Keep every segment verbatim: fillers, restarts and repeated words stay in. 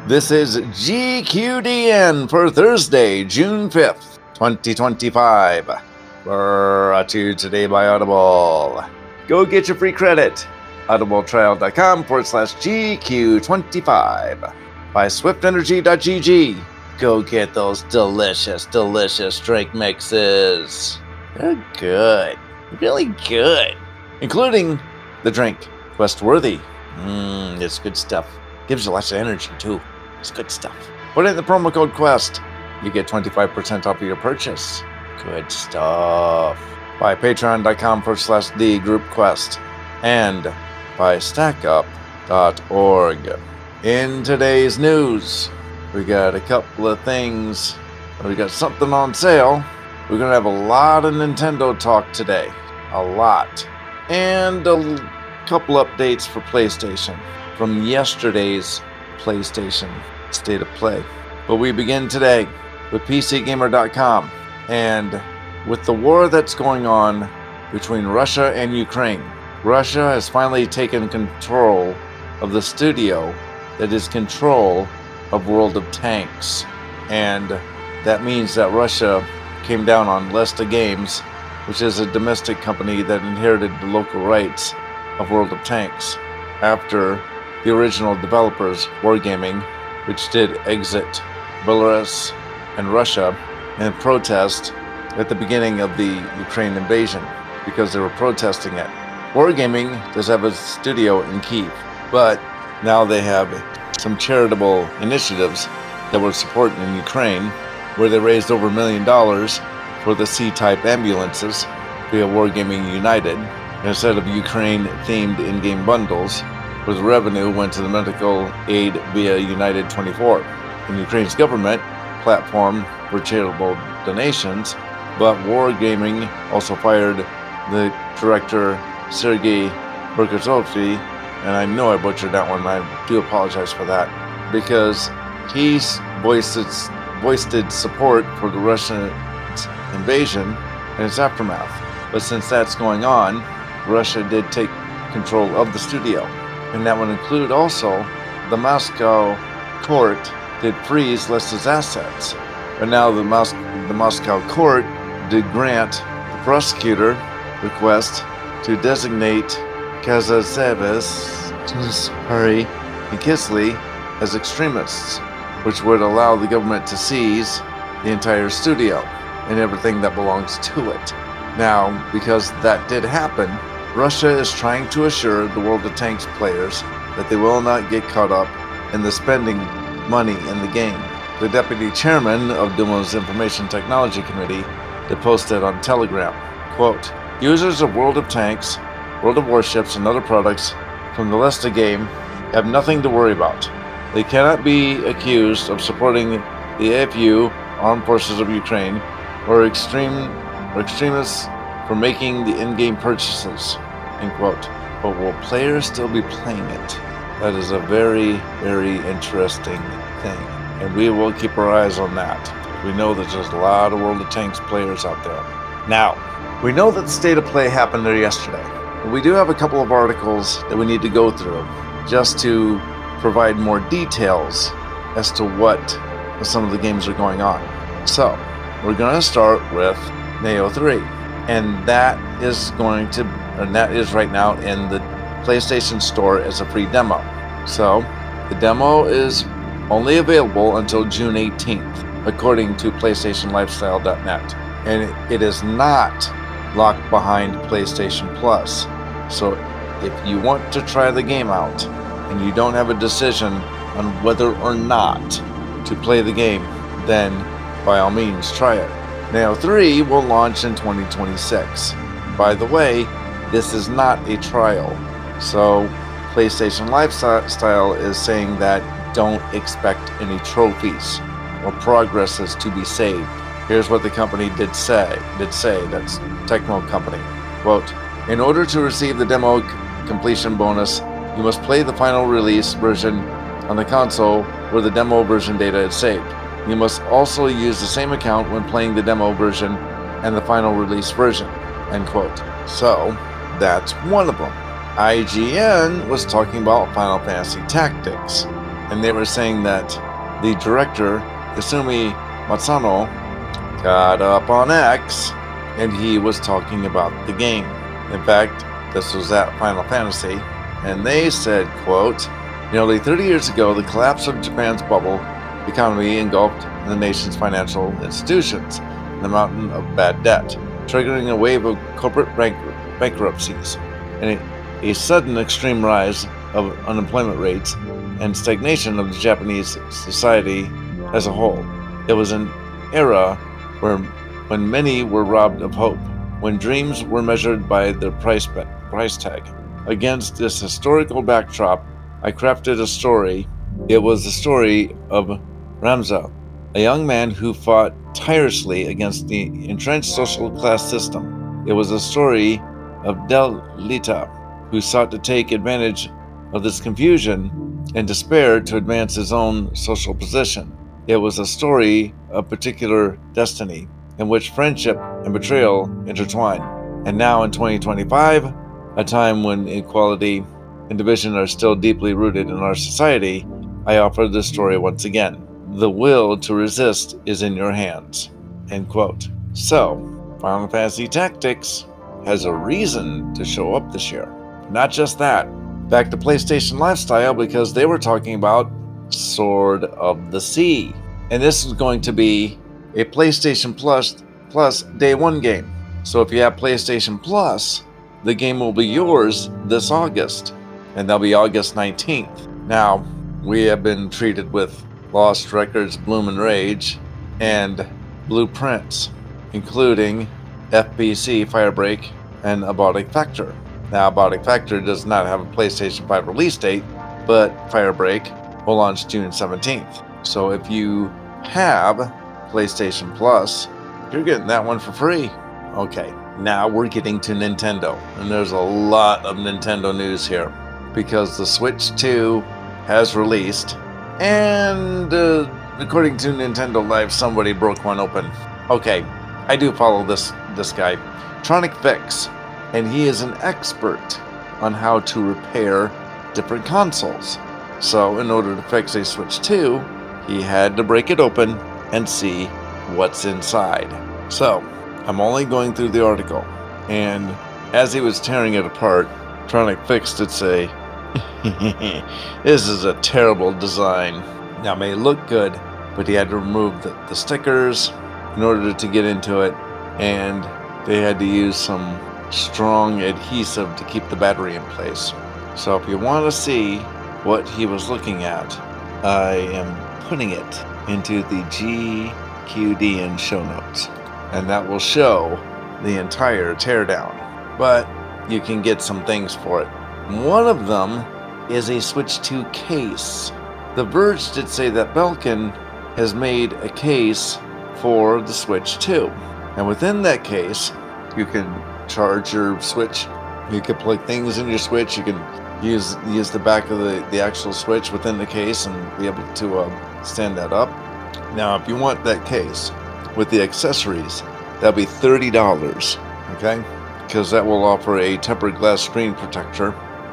This is G Q D N for Thursday, June fifth, twenty twenty-five. Brought to you today by Audible. Go get your free credit. audibletrial.com forward slash GQ25. By swiftenergy.gg. Go get those delicious, delicious drink mixes. They're good. Really good. Including the drink Questworthy. Mmm, it's good stuff. Gives you lots of energy, too. It's good stuff. Put in the promo code QUEST. You get twenty-five percent off of your purchase. Good stuff. By patreon.com forward slash D Group Quest. And by stackup dot org. In today's news, we got a couple of things. We got something on sale. We're going to have a lot of Nintendo talk today. A lot. And a couple updates for PlayStation from yesterday's PlayStation State of Play. But we begin today with P C Gamer dot com, and with the war that's going on between Russia and Ukraine. Russia has finally taken control of the studio that is control of World of Tanks, and that means that Russia came down on Lesta Games, which is a domestic company that inherited the local rights of World of Tanks after the original developers, Wargaming, which did exit Belarus and Russia in protest at the beginning of the Ukraine invasion because they were protesting it. Wargaming does have a studio in Kyiv, but now they have some charitable initiatives that were supported in Ukraine, where they raised over a million dollars for the C-type ambulances via Wargaming United, instead of Ukraine-themed in-game bundles, where the revenue went to the medical aid via United twenty-four. And Ukraine's government platform for charitable donations, but Wargaming also fired the director Sergei Burkazovsky, and I know I butchered that one, I do apologize for that, because he's voiced its, voiced its support for the Russian invasion and its aftermath. But since that's going on, Russia did take control of the studio. And that would include also the Moscow court did freeze Lesta's assets. But now the, Mos- the Moscow court did grant the prosecutor request to designate Kazatsevas, sorry, and Kisley as extremists, which would allow the government to seize the entire studio and everything that belongs to it. Now, because that did happen, Russia is trying to assure the World of Tanks players that they will not get caught up in the spending money in the game. The deputy chairman of Duma's Information Technology Committee posted on Telegram, quote, "Users of World of Tanks, World of Warships, and other products from the Lesta game have nothing to worry about. They cannot be accused of supporting the A F U, Armed Forces of Ukraine, or extreme or extremists for making the in-game purchases," end quote. But will players still be playing it? That is a very, very interesting thing. And we will keep our eyes on that. We know that there's a lot of World of Tanks players out there. Now, we know that the State of Play happened there yesterday. But we do have a couple of articles that we need to go through just to provide more details as to what some of the games are going on. So, we're going to start with Neo three. And that is going to, and that is right now in the PlayStation Store as a free demo. So, the demo is only available until June eighteenth, according to PlayStation Lifestyle dot net. And it is not locked behind PlayStation Plus. So, if you want to try the game out, and you don't have a decision on whether or not to play the game, then by all means try it. Neo three will launch in twenty twenty-six. By the way, this is not a trial. So PlayStation Lifestyle is saying that don't expect any trophies or progresses to be saved. Here's what the company did say, did say, that's Tecmo Company. Quote, "In order to receive the demo c- completion bonus, you must play the final release version on the console where the demo version data is saved. You must also use the same account when playing the demo version and the final release version," end quote. So, that's one of them. I G N was talking about Final Fantasy Tactics. and they were saying that the director, Kasumi Matsano, got up on X, and he was talking about the game. In fact, this was at Final Fantasy, and they said, quote, "Nearly thirty years ago, the collapse of Japan's bubble economy engulfed the nation's financial institutions in a mountain of bad debt, triggering a wave of corporate bank- bankruptcies and a, a sudden extreme rise of unemployment rates and stagnation of the Japanese society as a whole. It was an era where when many were robbed of hope, when dreams were measured by their price price tag. Against this historical backdrop, I crafted a story. It was the story of Ramza, a young man who fought tirelessly against the entrenched social class system. It was a story of Delita, who sought to take advantage of this confusion and despair to advance his own social position. It was a story of particular destiny, in which friendship and betrayal intertwine. And now in twenty twenty-five, a time when equality and division are still deeply rooted in our society, I offer this story once again. The will to resist is in your hands." End quote. So, Final Fantasy Tactics has a reason to show up this year. Not just that. Back to PlayStation Lifestyle, because they were talking about Sword of the Sea. And this is going to be a PlayStation Plus Plus Day One game. So if you have PlayStation Plus, the game will be yours this August, and that'll be August nineteenth. Now, we have been treated with Lost Records, Bloom and Rage, and Blueprints, including F B C, Firebreak, and Abiotic Factor. Now, Abiotic Factor does not have a PlayStation five release date, but Firebreak will launch June seventeenth. So if you have PlayStation Plus, you're getting that one for free. Okay, now we're getting to Nintendo, and there's a lot of Nintendo news here, because the Switch two has released, and uh, according to Nintendo Life, somebody broke one open. Okay, I do follow this this guy, Tronic Fix, and he is an expert on how to repair different consoles. So in order to fix a Switch two, he had to break it open and see what's inside. So I'm only going through the article, and as he was tearing it apart, Tronic Fix did say, "This is a terrible design." Now, it may look good, but he had to remove the, the stickers in order to get into it, and they had to use some strong adhesive to keep the battery in place. So if you want to see what he was looking at, I am putting it into the G Q D N show notes, and that will show the entire teardown. But you can get some things for it. One of them is a Switch two case. The Verge did say that Belkin has made a case for the Switch two. And within that case, you can charge your Switch. You can plug things in your Switch. You can use use the back of the, the actual Switch within the case and be able to uh, stand that up. Now, if you want that case with the accessories, that'll be thirty dollars, okay? Because that will offer a tempered glass screen protector,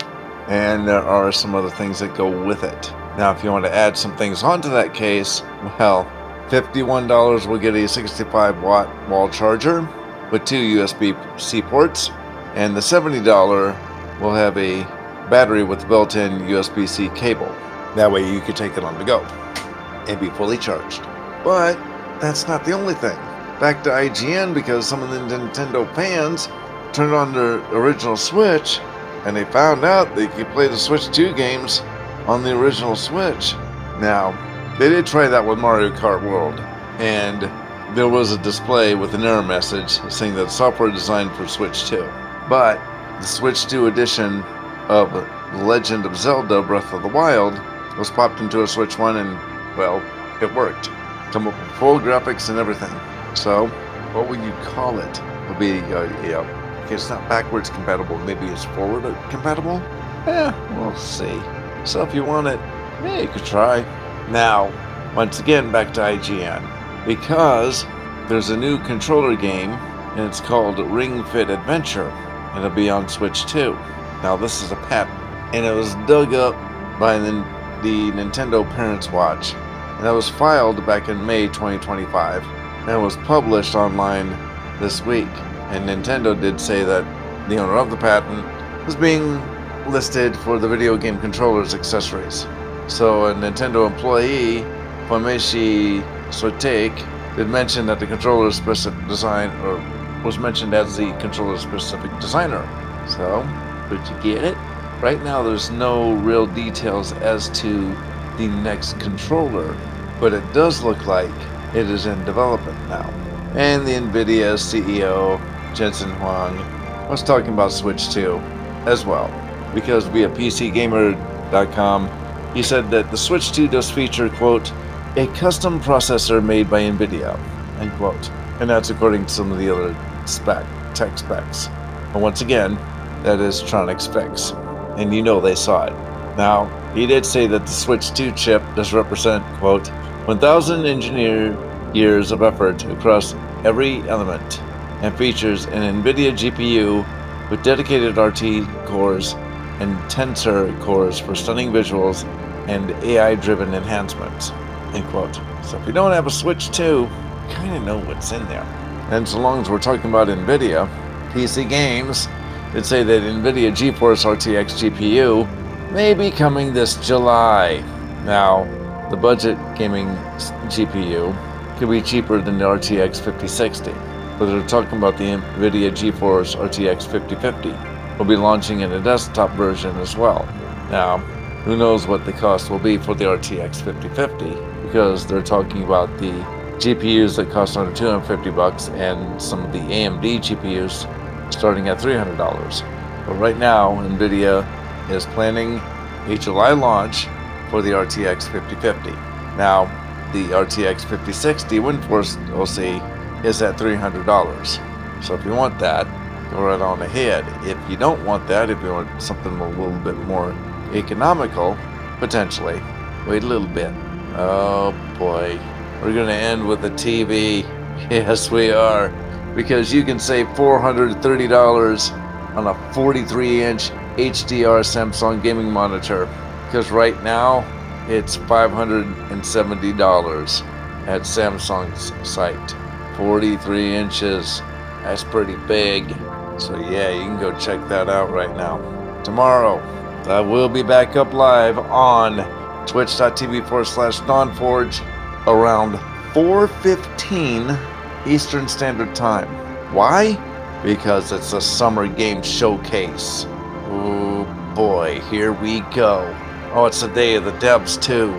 and there are some other things that go with it. Now, if you want to add some things onto that case, well, fifty-one dollars will get a sixty-five watt wall charger with two U S B C ports, and the seventy dollars will have a battery with built-in U S B C cable. That way you can take it on the go and be fully charged. But that's not the only thing. Back to I G N, because some of the Nintendo fans turned on their original Switch and they found out they could play the Switch two games on the original Switch. Now, they did try that with Mario Kart World, and there was a display with an error message saying that software designed for Switch two. But the Switch two edition of The Legend of Zelda Breath of the Wild was popped into a Switch one, and, well, it worked. Come up with full graphics and everything. So, what would you call it? It would be, uh, yeah, okay, it's not backwards compatible, maybe it's forward compatible? Eh, we'll see. So if you want it, yeah, you could try. Now, once again, back to I G N, because there's a new controller game, and it's called Ring Fit Adventure, and it'll be on Switch two. Now, this is a patent, and it was dug up by the the Nintendo Parents Watch. And that was filed back in May twenty twenty-five and was published online this week. And Nintendo did say that the owner of the patent was being listed for the video game controller's accessories. So a Nintendo employee, Pomeshi Sotek, did mention that the controller's specific design, or was mentioned as the controller's specific designer. So, did you get it? Right now there's no real details as to the next controller, but it does look like it is in development now. And the Nvidia C E O, Jensen Huang, was talking about Switch two as well, because via P C Gamer dot com, he said that the Switch two does feature, quote, a custom processor made by Nvidia, end quote. And that's according to some of the other spec, tech specs. But once again, that is Tronic specs, and you know they saw it. Now, he did say that the Switch two chip does represent, quote, one thousand engineer years of effort across every element, and features an Nvidia G P U with dedicated R T cores and Tensor cores for stunning visuals and A I-driven enhancements, end quote. So if you don't have a Switch two, you kind of know what's in there. And so long as we're talking about Nvidia, P C Games did say that Nvidia GeForce R T X G P U may be coming this July. Now, the budget gaming G P U could be cheaper than the R T X fifty sixty, but they're talking about the Nvidia GeForce R T X fifty fifty. Will be launching in a desktop version as well. Now, who knows what the cost will be for the R T X fifty fifty, because they're talking about the G P Us that cost under two hundred fifty bucks and some of the A M D G P Us starting at three hundred dollars. But right now, Nvidia is planning a July launch for the R T X fifty fifty. Now, the R T X fifty sixty WindForce O C is at three hundred dollars. So if you want that, go right on ahead. If you don't want that, if you want something a little bit more economical, potentially, wait a little bit. Oh boy, we're going to end with a T V. Yes, we are. Because you can save four hundred thirty dollars on a forty-three inch H D R Samsung gaming monitor. Because right now, it's five hundred seventy dollars at Samsung's site. forty-three inches. That's pretty big. So yeah, you can go check that out right now. Tomorrow, I will be back up live on twitch.tv forward slash DawnForge around four fifteen Eastern Standard Time. Why? Because it's a Summer Game Showcase. Oh boy, here we go. Oh, it's the day of the devs too.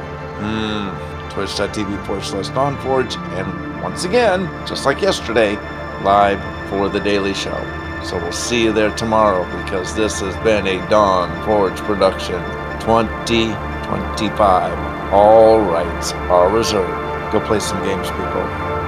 Hmm. twitch.tv forward slash DawnForge. And once again, just like yesterday, live for The Daily Show. So we'll see you there tomorrow, because this has been a DawnForge production twenty twenty-five. All rights are reserved. Go play some games, people.